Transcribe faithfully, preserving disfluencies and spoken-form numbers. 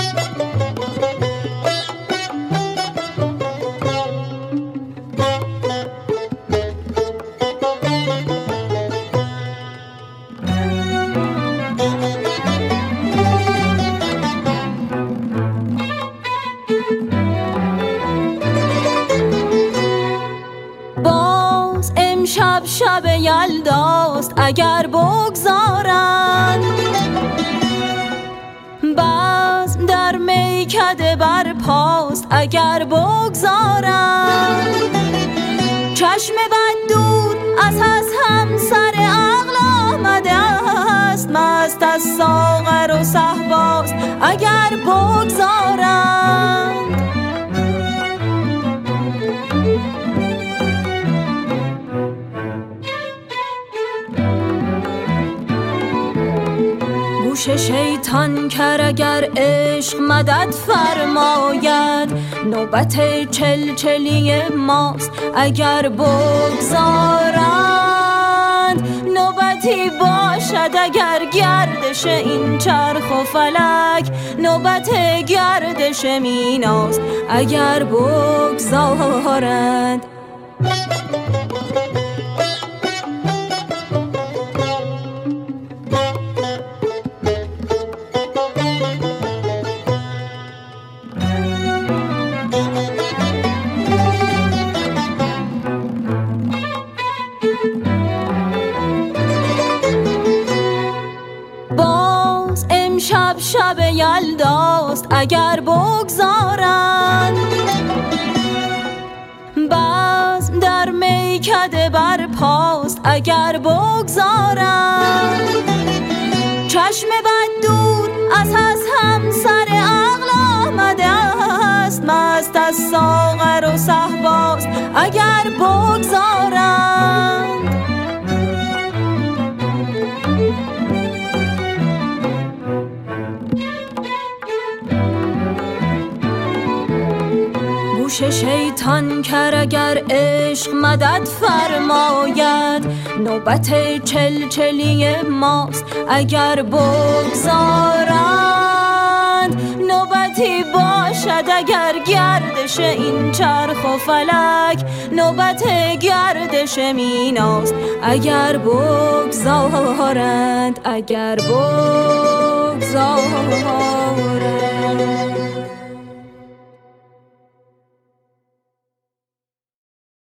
شب شب یلداست اگر بگذارند، بزم در میکده برپاست اگر بگذارند. چشم بد دور از از همسر عقل آمده است، مست از ساغر و صهباست اگر بگذارند. گوش شیطان کر اگر عشق مدد فرماید، نوبت چلچلی ماست اگر بگذارند. نوبتی باشد اگر گردش این چرخ و فلک، نوبت گردش میناست اگر بگذارند. شب شب یلداست اگر بگذارند، بزم در میکده برپاست اگر بگذارند. چشم بد دور از از همسر عقل آمده است، مست از ساغر و صهباست اگر بگذارند. گوش شیطان کر اگر عشق مدد فرماید، نوبت چلچلی ماست اگر بگذارند. نوبتی باشد اگر گردش این چرخ و فلک، نوبت گردش میناست اگر بگذارند، اگر بگذارند.